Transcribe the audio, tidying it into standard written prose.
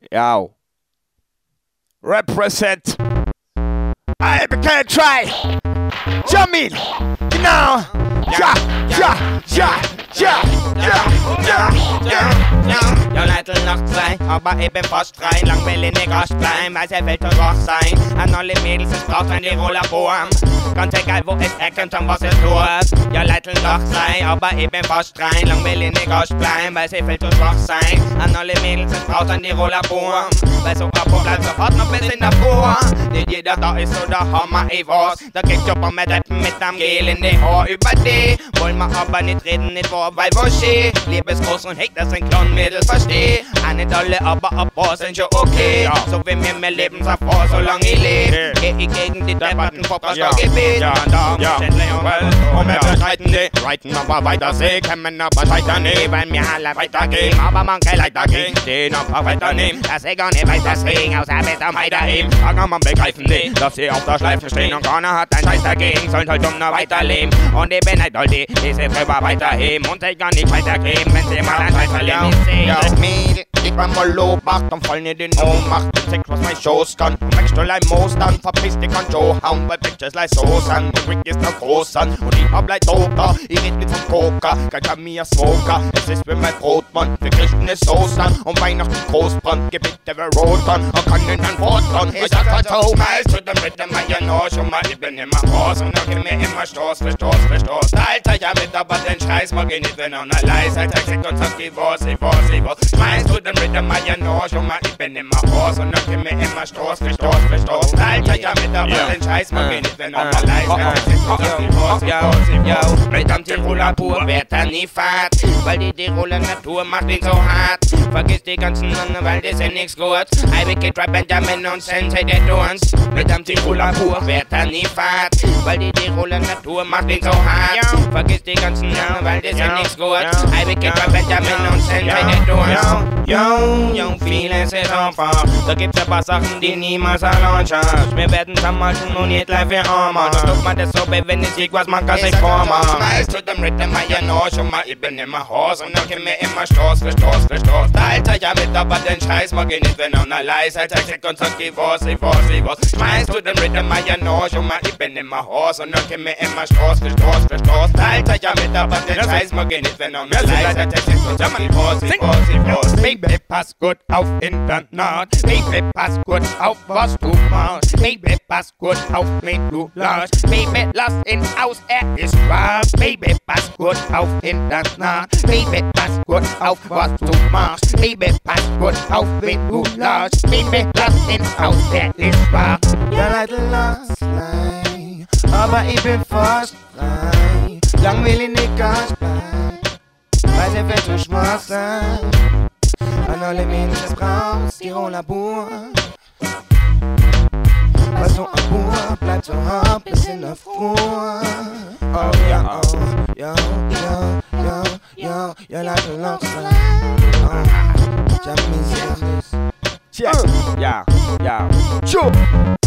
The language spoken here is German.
Yo. Represent. I can try. Jamil. Genau. Ja. Ja, Leute noch zwei, aber eben fast drei. Lang will ich nicht Gast bleiben, weil sie will doch wach sein. An alle Mädels, es braucht ein Tiroler Bohm. Ganz egal, wo es erkennt und was es tut. Ja, Leute noch zwei, aber eben fast drei. Lang will ich nicht Gast bleiben, weil sie will doch wach sein. An alle Mädels, es braucht ein Tiroler Bohm. Weil so Abo bleibt sofort noch bis in der Vor. Nicht jeder da ist so der Hammer, ich weiß. Da kriegt Job mit Rappen mit am Gel in die Ohr über die. Wollen wir aber nicht reden, nicht wahr, weil wo schee. Liebesgroß und Heck, das sind Klonmädel, versteh. Eine Dolle, aber ab was sind schon okay. Ja. So wie mir mein Leben vor, solange ich lebe. Geh ich gegen die Debatten vor Gebet. Ja, da muss ich und wir bestreiten die. Reiten aber weiter sehen, kämmen aber scheitern nicht. Weil mir alle weitergehen, aber man kann Leiter gehen. Den aber weiternehmen, dass ich gar nicht weiß, deswegen außer mit am weiterheben. Kann man begreifen nicht, dass sie auf der Schleife stehen und keiner hat ein Scheiß dagegen. Sollen halt nur weiterleben. Und ich bin halt all die sie drüber weiterheben und sich gar nicht weitergeben, wenn sie mal ein Scheiß verlieren. Ja, Mädel, ich war mal Obacht und fall nicht in Ohnmacht. Check, was mein Schoß kann. Und möchtest du leid Moos, dann verpiss dich an Joe hauen, weil Bitches leid so an. Und Rick ist noch groß an. Und ich hab leid Toka, ich red nicht vom Coca. Kein mir Smoker, es ist für mein Brotmann. Wir kriegen es Soße an und Weihnachten Großbrand. Gebitte wir rot an und kann in ein Wort an. Ich sag halt so, meist zu dem Ritter, mein Janor, schon mal, ich bin immer raus. Und dann gib mir immer Stoß für Stoß für Stoß. Alter, ja mit aber den Scheiß mag ich nicht, wenn er noch leise. Alter, ich und sag, ich was. Schmeißt du den Ritter, mein Janor, schon mal, ich bin immer raus. Und dann gib mir immer Stoß für Stoß für Stoß. Alter, ja mit aber den Scheiß mag ich nicht, wenn er noch leise. Mit am Tiroler pur wird er nie fad, weil die Tiroler Natur macht ihn so hart. Vergiss die ganzen anderen, weil die sind nix gut. I will get right Benjamin und Sensei der Dorns. Mit am Tiroler pur wird er nie fad, weil die Tiroler Natur macht ihn so hart. Vergiss die ganzen anderen, weil die sind nix gut. I will get right Benjamin und Sensei der Dorns. Yo, vieles ist einfach. Da gibt's ein paar Sachen, die niemals allein schaffst. Wir werden vermalten und nicht live für Armer. Da tut man das so, wenn ich sieg, was man kann sich vormachen. Schmeiß zu dem Ritter, mein Janor, schon mal, ich bin immer Horst. Und dann gib mir immer Stoß für Stoß für Stoß. Alter, ja mit aber den Scheiß mag ich nicht, wenn er noch leise. Alter, ich sag und sag, ich was. Schmeiß zu dem Ritter, mein Janor, schon mal, ich bin immer Horst. Und dann gib mir immer Stoß für Stoß für Stoß. Alter, ja mit aber den Scheiß mag ich nicht, wenn er noch leise. Alter, ich sag und sag, ich was. Baby, pass gut auf Internat. Baby, pass gut auf, was du machst. Baby, pass gut auf, wen du lachst. Baby, lass ihn aus, er ist wahr. Baby, pass gut auf Internat. Baby, pass gut auf, was du machst. Baby, pass gut auf, wen du lachst. Baby, lass ihn aus, er ist wahr. Ja, Leute, lass rein, aber ich bin fast frei. Lang will ich nicht Gast bleiben, weil der wird so schwach sein. An alle Mädels, es brauchst Tiroler Bur. Weil so ein Bur bleibt so hart bis in der Früh. Oh ja, ja, Leute, lass rein. Ja.